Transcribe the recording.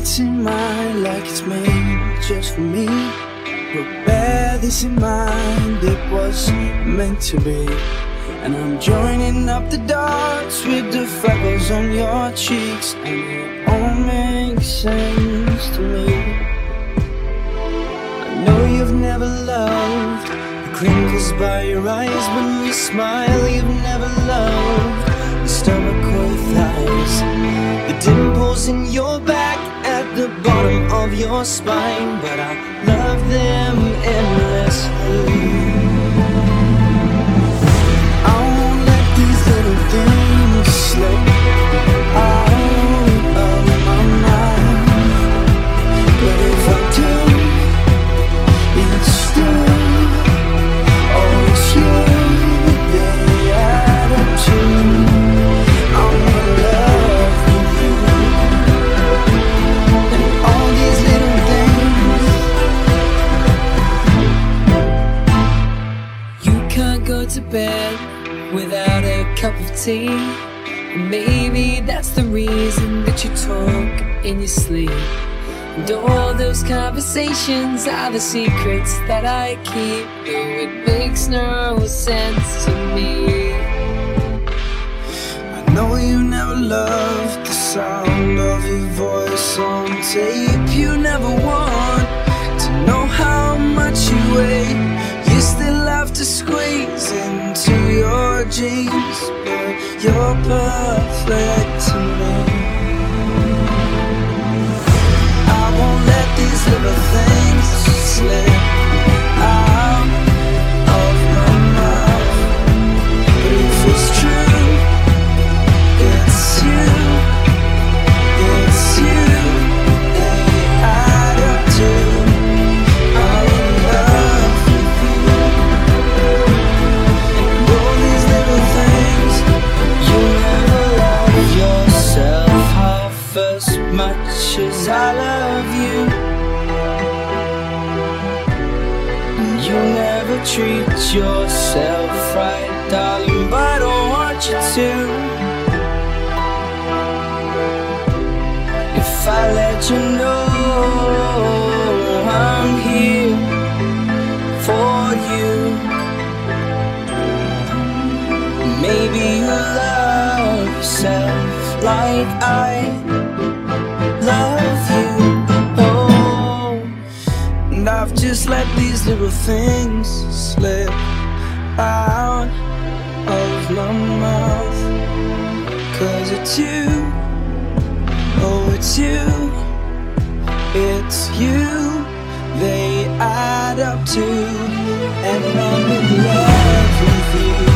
It's in mind like it's made just for me. But bear this in mind, it was meant to be. And I'm joining up the dots with the freckles on your cheeks, and it all makes sense to me. I know you've never loved the crinkles by your eyes when we smile. You've never loved the stomach or thighs, the dimples in your back at the bottom of your spine. But I love them endlessly. I won't let these little things slip out of my mind. But if I do, it's still always you they add up to. I'm in love with you, and all these little things. You can't go to bed without a cup of tea, and maybe that's the reason that you talk in your sleep. And all those conversations are the secrets that I keep, though it makes no sense to me. I know you never loved the sound of your voice on tape. You never want to know how much you weigh. You still have to squeeze into your jeans, but you're perfect to me. I won't let these little things slip out of my mouth. But if it's true, it's you, it's you they add up to. I'm in love with you, and all these little things. You never love yourself half as much as I love you. You never treat yourself right, darling, but I don't want you to. If I let you know I'm here for you, maybe you'll love yourself like I love you. Oh, and I've just let these little things slip out of my mouth. 'Cause it's you, oh it's you, it's you they add up to. And I'm in love with you.